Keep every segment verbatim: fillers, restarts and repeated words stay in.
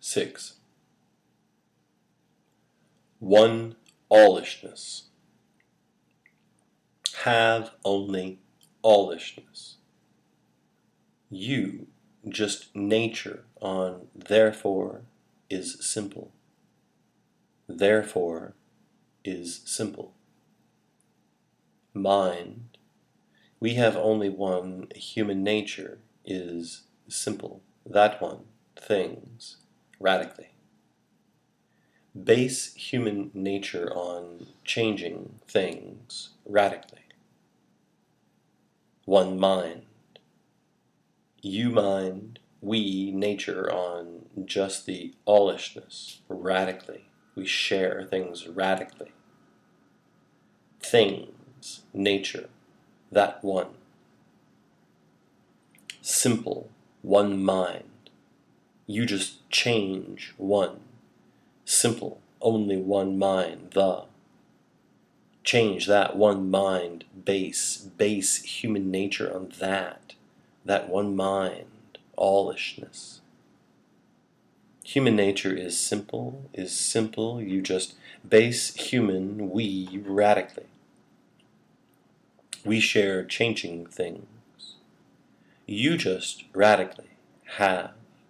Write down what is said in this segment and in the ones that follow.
six. One allishness. Have only allishness. You, just nature on therefore is simple. Therefore is simple. Mind, we have only one human nature is simple. That one, things, radically. Base human nature on changing things radically. One mind. You mind, we nature on just the allishness radically. We share things radically. Things, nature, that one. Simple, one mind. You just change one. Simple, only one mind, the. Change that one mind, base, base human nature on that, that one mind, allishness. Human nature is simple, is simple, you just base human, we, radically. We share changing things. You just radically have.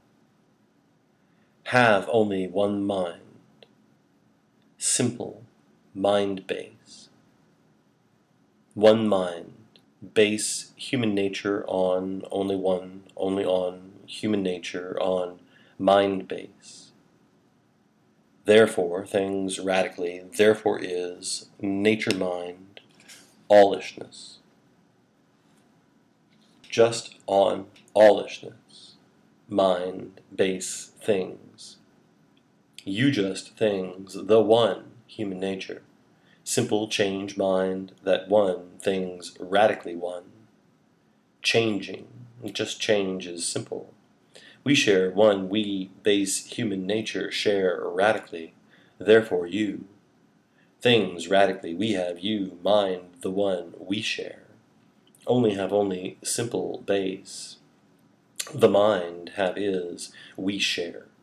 Have only one mind. Simple, mind base. One mind, base human nature on only one, only on human nature on mind base. Therefore, things radically, therefore is nature mind, allishness. Just on allishness, mind, base, things. You just things, the one, human nature. Simple change mind, that one, things radically one. Changing, just change is simple. We share one, we, base human nature, share radically, therefore you. Things radically, we have you, mind, the one, we share. Only have only simple base. The mind have is, we share.